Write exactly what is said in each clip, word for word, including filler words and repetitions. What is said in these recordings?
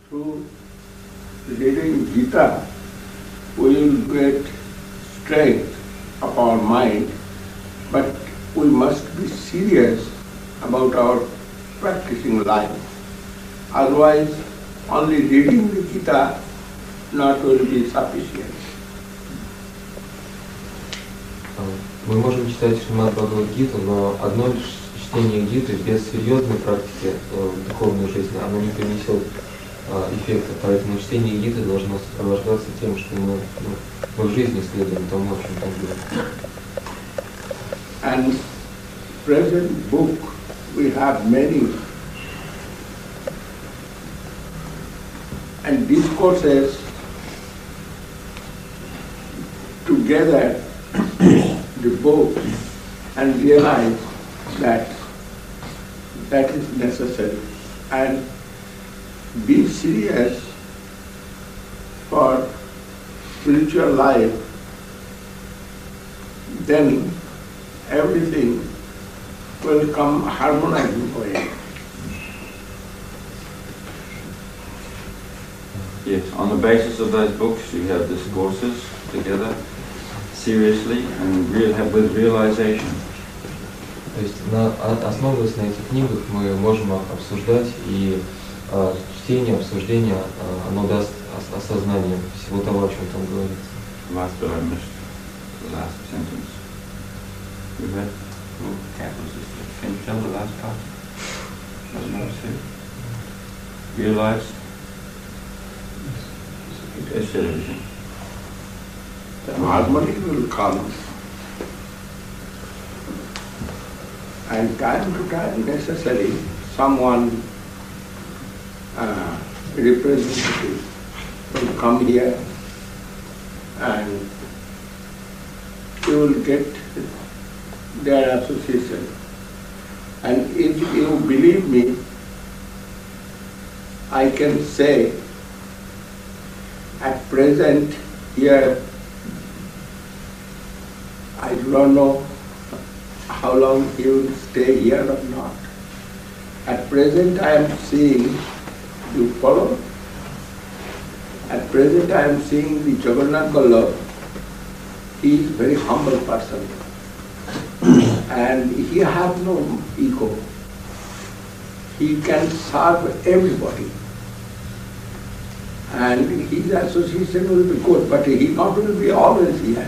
through reading Gita, we will get strength of our mind, but we must be serious about our practicing life. Otherwise, only reading the Gita not will be sufficient. Мы можем читать Шримад Бхагавад-гиту, но одно лишь чтение Гиты без серьезной практики в духовной жизни, оно не принесет эффекта. Поэтому чтение Гиты должно сопровождаться тем, что мы, мы в жизни следуем тому, о чем там говорится. And present book we have many, and discourses together the book and realize that that is necessary and be serious for spiritual life, then everything will come harmonizing for you. Yes, on the basis of those books you have discourses together, seriously and real, with realization. То есть, на, основываясь на этих книгах, мы можем обсуждать, и э, чтение, обсуждение, э, оно даст ос осознание всего того, о чем там говорится. Last bit I missed, the last sentence. You read? Oh, that was it. Can you tell the last part? Doesn't know say. Realized? It said everything. The harmony will come, and time to time necessary someone uh, representative will come here and you will get their association. And if you believe me, I can say at present here I do not know how long he will stay here or not. At present I am seeing, you follow? At present I am seeing the Jagannath Vallabh. He is a very humble person and he has no ego. He can serve everybody and his association will be good, but he not will be always here.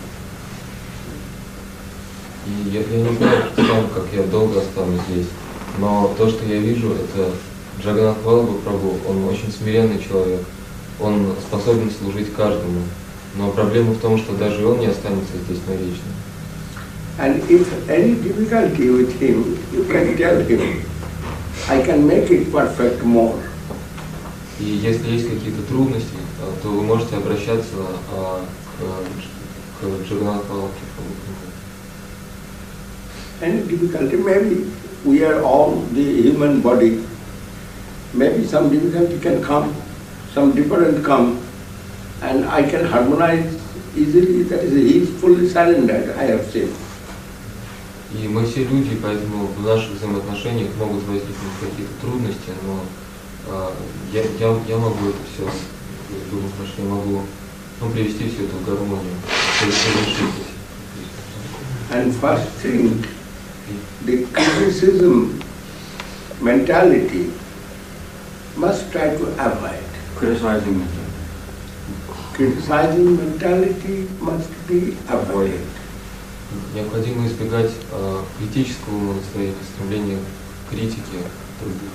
И я, я не знаю сам, как я долго останусь здесь, но то, что я вижу, это Джаганнат Валлабха Прабху, он очень смиренный человек, он способен служить каждому, но проблема в том, что даже он не останется здесь навечно. And if any difficulty with him, you can tell him, I can make it perfect more. И если есть какие-то трудности, то вы можете обращаться а, к, к Джаганнат Валлабхе Прабху. Any difficulty, maybe we are all the human body, maybe some difficulty can come, some different come, and I can harmonize easily, that is, he is fully surrendered, I have seen. И мы все люди, поэтому в наших взаимоотношениях могут возникнуть какие-то трудности, но э, я, я, я могу это все, думаю, что я могу ну, привести все это в гармонию, решить. And first thing, the criticism mentality must try to avoid. Criticizing mentality. Criticizing mentality must be avoided. Необходимо избегать э, критического настроения, стремления к критике других.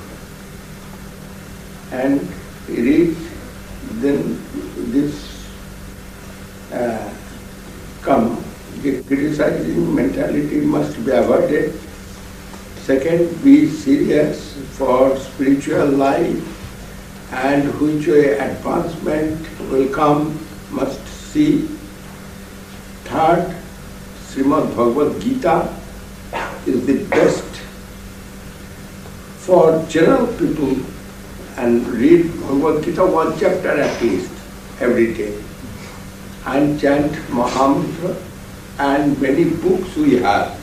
And read, then this uh, come. The criticizing mentality must be avoided. Second, be serious for spiritual life, and which way advancement will come must see. Third, Srimad Bhagavad Gita is the best for general people, and read Bhagavad Gita one chapter at least every day, and chant Mahamantra. And many books we have.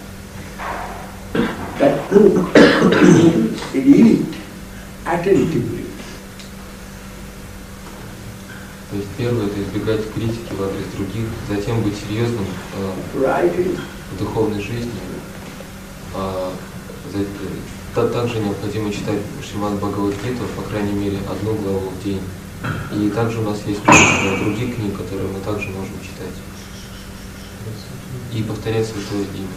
That book, read it attentively То есть первое — это избегать критики в адрес других, затем быть серьезным э, writing. в духовной жизни. А, за, та, также необходимо читать Шримад Бхагавад-гиту, по крайней мере, одну главу в день. И также у нас есть множество других книг, которые мы также можем читать. И повторять Святое Имя.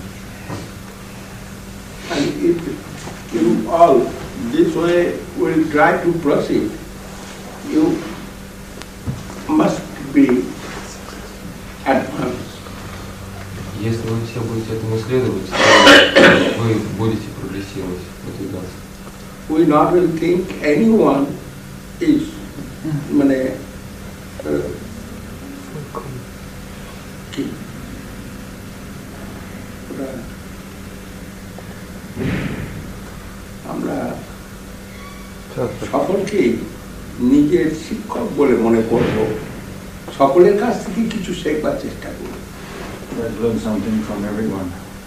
And if you all this way will try to proceed, you must be advanced. Если вы все будете этому следовать, то вы будете прогрессировать, продвигаться. We not will think anyone is mane, uh, ki- ওরা- আমরা সকলকে নিজের শিক্ষক বলে মনে করব, সকলের কাছ থেকে কিছু শেখার চেষ্টা করব। Let's learn something from everyone.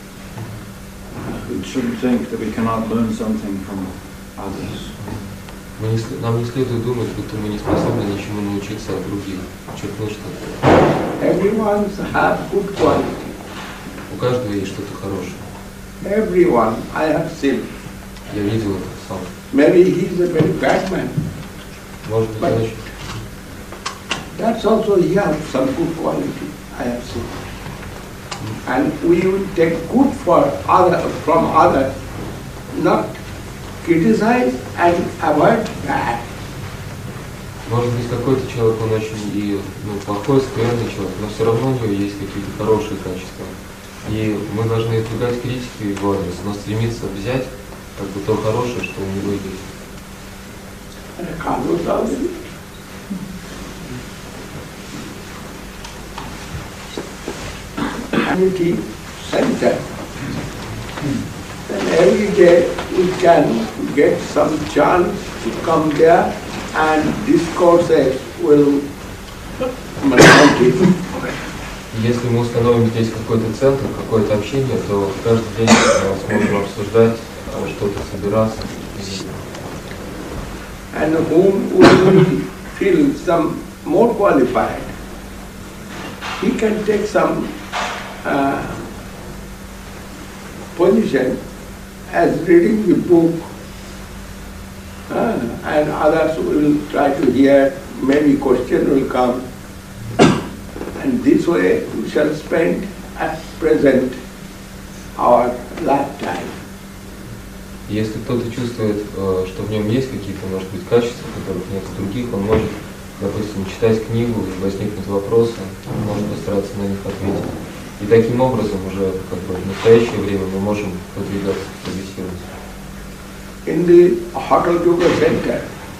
We shouldn't think that we cannot learn something from others. Мы не, нам не следует думать, будто мы не способны ничему научиться от других, черпнуть что-то. Everyone have good quality. У каждого есть что-то хорошее. Everyone, I have seen. Я видел это сам. Maybe he is a very bad man. Может быть, он очень... That's also he has some good quality, I have seen. And we will take good for other from others, not criticize and avoid bad. Может быть, какой-то человек, он очень и, ну, плохой, скверный человек, но все равно у него есть какие-то хорошие качества. И мы должны избегать критики в его адрес, но стремиться взять как бы то хорошее, что у него есть. Community center. Then every day we can get some chance to come there and discourses will continue. Если мы установим здесь какой-то центр, какое-то общение, то каждый день мы сможем обсуждать, что-то собираться. And whom will feel some more qualified, he can take some uh, position as reading the book, uh, and others will try to hear, maybe question will come. And this way we shall spend at present our lifetime. Если кто-то чувствует, что в нем есть какие-то, может быть, качества, которых нет у других, он может, допустим, читать книгу, и возникнут вопросы, он может постараться на них ответить. И таким образом уже как бы, в настоящее время мы можем продвигаться, прогрессировать. In the Hotel Yoga Center,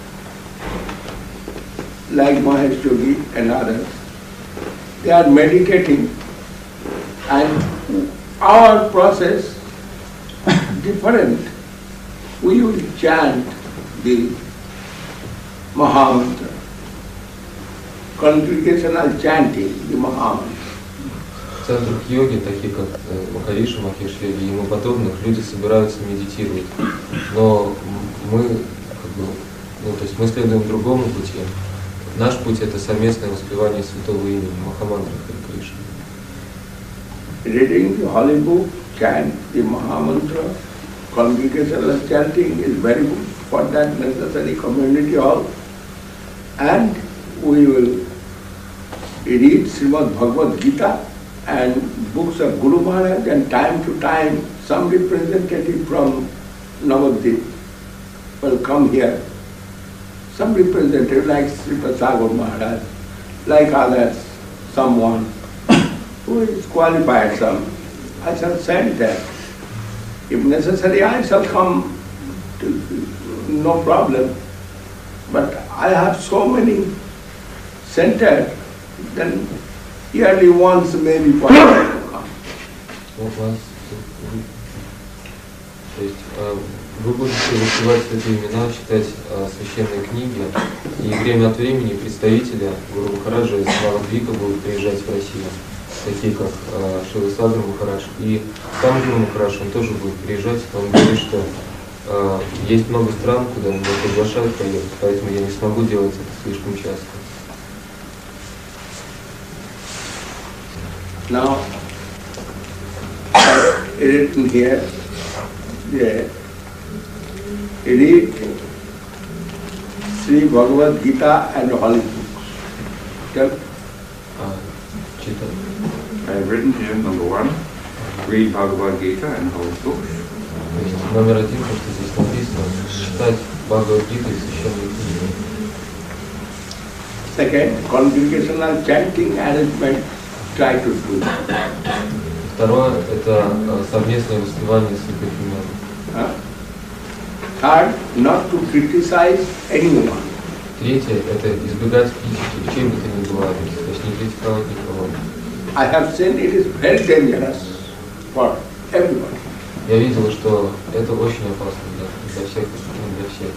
like Mahesh Yogi and others, they are meditating, and our process different. We will chant the Mahamantra, congregational chanting the Mahamantra. В центрах йоги, таких как Махариши, Махеш Йоги и ему подобных, люди собираются медитировать. Но мы, как бы, ну, то есть мы следуем другому пути. Наш путь — это совместное воспевание святого имени Махамантры Хари Кришны. Reading the holy book, chant the Mahamantra, congregational chanting is very good. For that necessary community hall. And we will read Srimad Bhagavad Gita and books of Guru Maharaj, and time to time some representative from Navadvip will come here. Some representative like Sri Sagar Maharaj, like others, someone who is qualified some. I shall send them. If necessary, I shall come, to, no problem. But I have so many centers, then yearly once maybe possible to come. У вас, то есть вы будете воспевать святые имена, читать священные книги, и время от времени представители Гуру Махараджа из Навадвипа будут приезжать в Россию, такие как Шрила Садгуру Махарадж. И сам Гуру Махарадж, он тоже будет приезжать, он говорит, что э, есть много стран, куда меня приглашают поехать, поэтому я не смогу делать это слишком часто. Now, I've written here, yeah, read Sri Bhagavad Gita and Holy Books. Tell. А, читать. I have written here, number one, read Bhagavad Gita and holy books. То есть номер один, то, что здесь написано, читать Бхагавад-гиту и священные книги. Second, congregational chanting arrangement, try to do. Второе – это э, совместное воспевание святых имен. Huh? Third, not to criticize anyone. Третье – это избегать критики, чем бы то ни было, то есть не критиковать никого. I have seen it is very dangerous for everyone. Я видел, что это очень опасно для, для всех, для всех.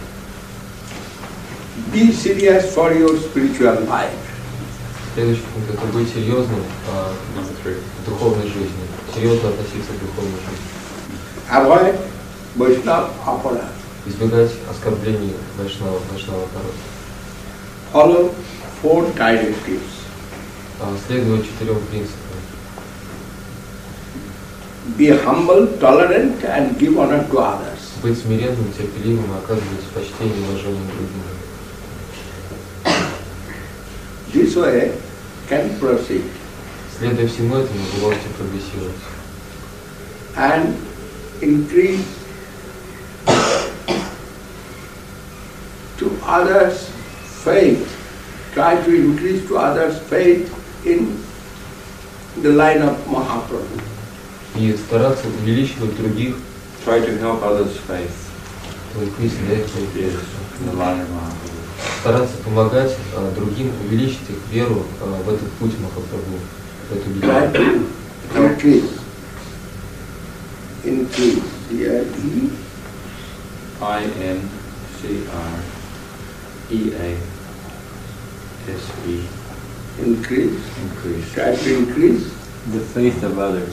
Be serious for your spiritual life. Следующий пункт – это быть серьезным а, в духовной жизни, серьезно относиться к духовной жизни. Avoid Vaishnava apara. Избегать оскорблений Вайшнава, Вайшнава народа. Follow four directives. А, следовать четырем принципам. Be humble, tolerant, and give honor to others. Быть смиренным, терпеливым и оказывать почтение и уважение другим. This way can proceed. Следуя всему этому, вы можете прогрессировать. And increase to others' faith. Try to increase to others' faith in the line of Mahaprabhu. И стараться увеличивать других, Try to help others' faith. to increase their faith. Yes, in the line of Mahaprabhu. Стараться помогать а, другим, увеличить их веру а, в этот путь Махапрабху, в эту Try линию. to increase. Increase. Here, E. I N C R E A S E. Increase. Increase. Try to increase. The faith of others.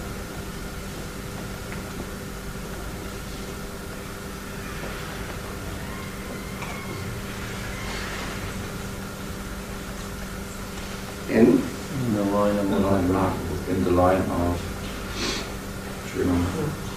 In In the line of In the line of Mahaprabhu. In the line of Sriman.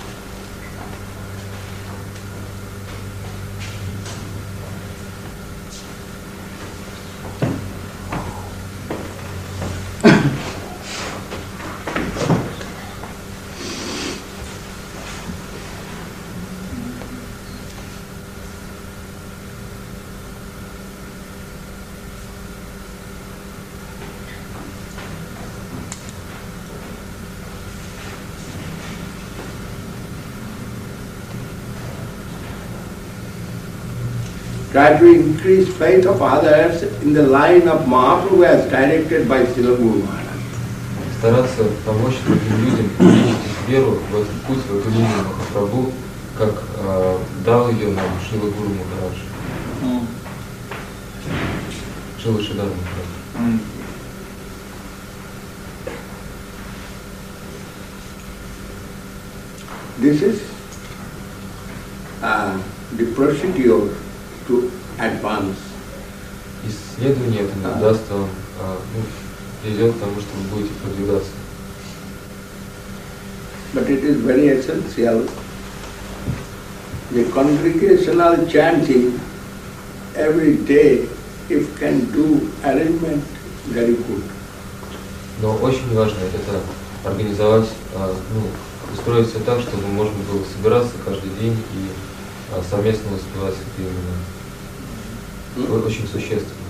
try to increase faith of others in the line of Mahaprabhu as directed by Srila Guru Maharaj. Стараться помочь другим людям увеличить их веру в этот путь, в эту линию Махапрабху, как э, дал ее нам Шрила Гуру Махарадж. Mm. Шрила Шридар Махарадж. Mm. This is uh, the procedure to advance. Исследование это даст вам, э, ну, приведет к тому, что вы будете продвигаться. But it is very essential. The congregational chanting every day, if can do arrangement, very good. Но очень важно это организовать, э, ну, устроить все так, чтобы можно было собираться каждый день и э, совместно воспевать святые имена. Hmm? Очень существенно.